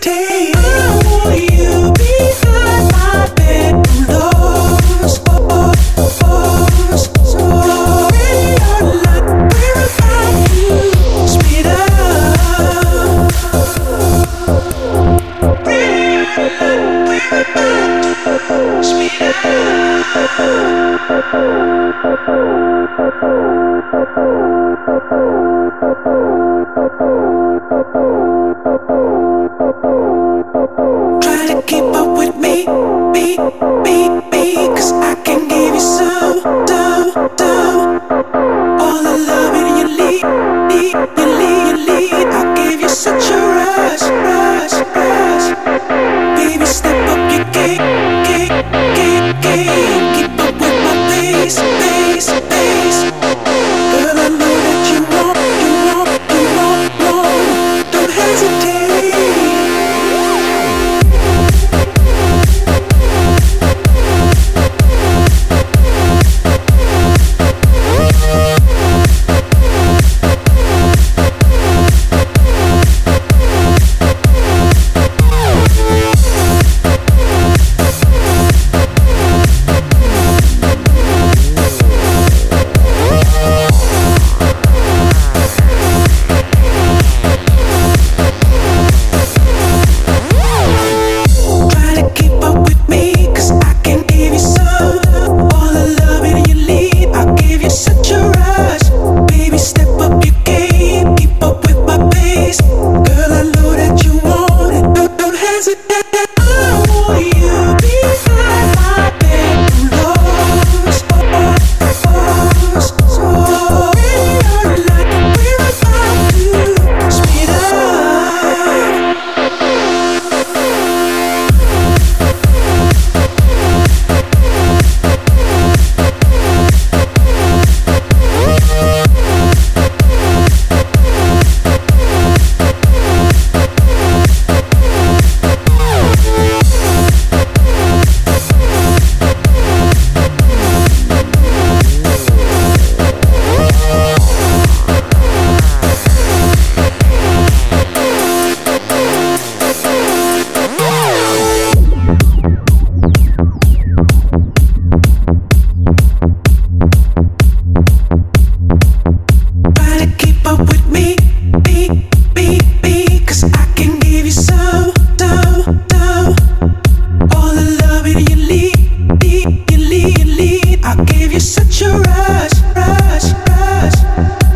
hesitate. I want you behind my bedroom doors. So ready or not, we're about to speed up. Ready or not, we're about to speed up. Try to keep up with me, 'cause I can give you some. All the love in your lead. I give you such a rush. Baby, step up your game. Keep up with my pace. Girl, I know that you want. Don't hesitate.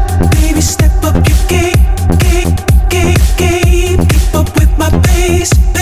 Keep up with my pace.